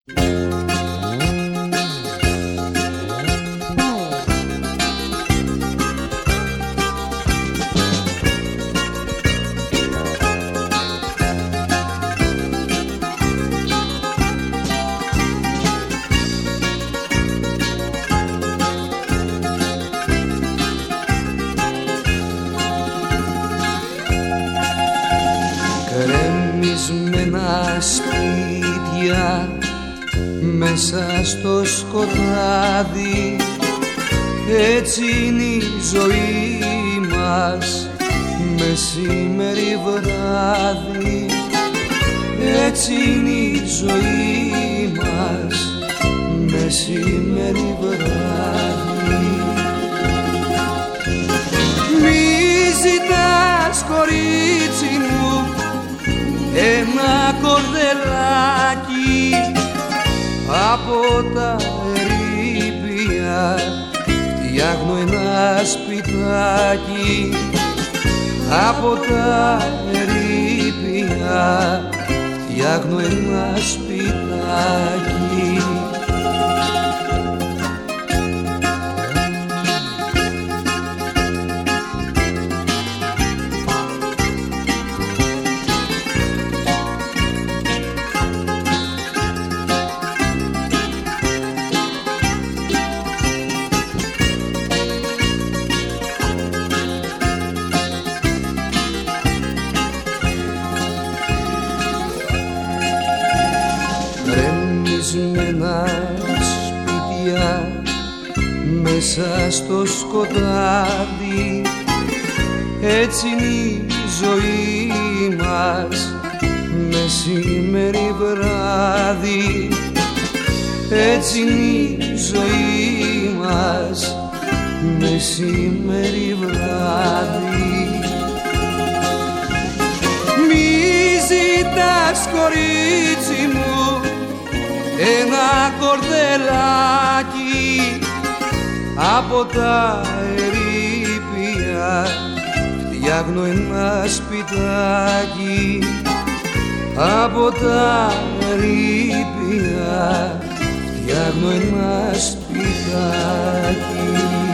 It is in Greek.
Κρεμισμένα σπίτια μέσα στο σκοτάδι, έτσι είναι η ζωή μας μεσημέρι βράδυ, έτσι είναι η ζωή μας μεσημέρι βράδυ. Μη ζητάς κορίτσι μου ένα κορδελάκι από τα ερείπια, φτιάχνω ένα σπιτάκι από τα ερείπια, φτιάχνω ένα σπιτάκι. Κρεμισμένα σπίτια μέσα στο σκοτάδι, έτσι είναι η ζωή μας μεσημέρι βράδυ, έτσι είναι η ζωή μας μεσημέρι βράδυ. Μη ζητάς κορίτσι μου ένα κορδελάκι από τα ερείπια, φτιάχνω ένα σπιτάκι από τα ερείπια, φτιάχνω ένα σπιτάκι.